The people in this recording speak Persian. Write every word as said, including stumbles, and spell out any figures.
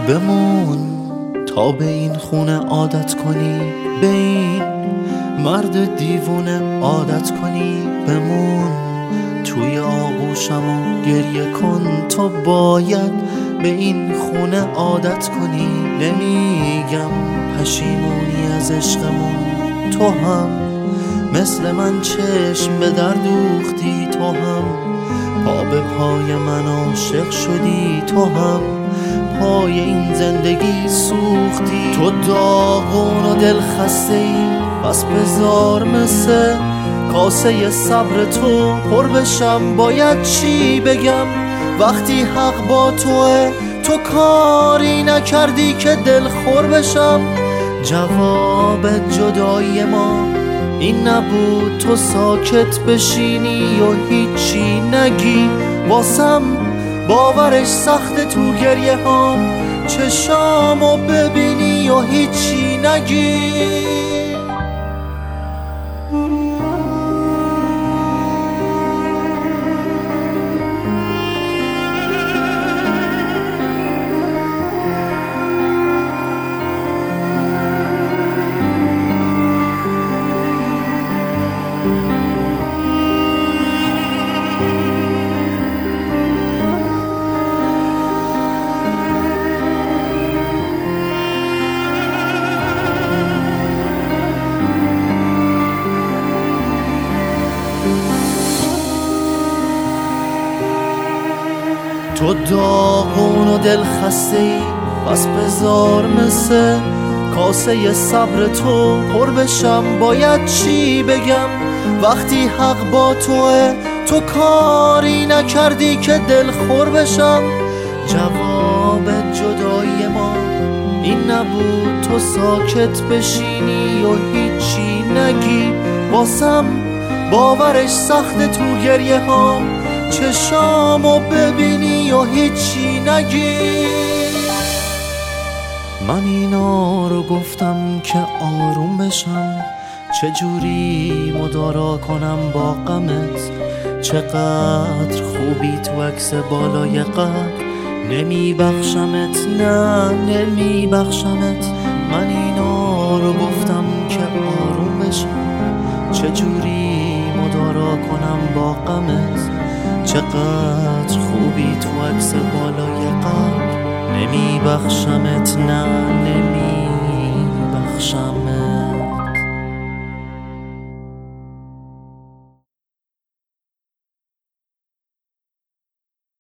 بمون تا به این خونه عادت کنی، به این مرد دیوونه عادت کنی. بمون توی آغوشم و گریه کن، تو باید به این خونه عادت کنی. نمیگم پشیمونی از عشقمون، تو هم مثل من چشم به در دوختی، تو هم پا به پای من عاشق شدی، تو هم پای این زندگی سوختی. تو داغون و دل خسته ای، پس بذار مثل کاسه صبر تو پر بشم. باید چی بگم وقتی حق با توه، تو کاری نکردی که دل خور بشم. جواب جدایی ما این نبود تو ساکت بشینی و هیچی نگی. واسم باورش سخته تو گریه هام چشامو ببینی و هیچی نگی. تو داغون و دل خسته ای، پس بذار مثل کاسه صبر تو پر بشم. باید چی بگم وقتی حق با توه، تو کاری نکردی که دل خور بشم. جواب جدایی ما این نبود تو ساکت بشینی و هیچی نگی. واسم باورش سخته تو گریه هام چشامو ببینی و هیچی نگی. من اینا رو گفتم که آروم بشم، چجوری مدارا کنم با غمت. چقدر خوبی تو عکس بالای قبر، نمی بخشمت نه نمی بخشمت. من اینا رو گفتم که آروم بشم، چجوری مدارا کنم با غمت. چقدر خوبی تو عکس بالای قبر، نمی بخشمت نه نمی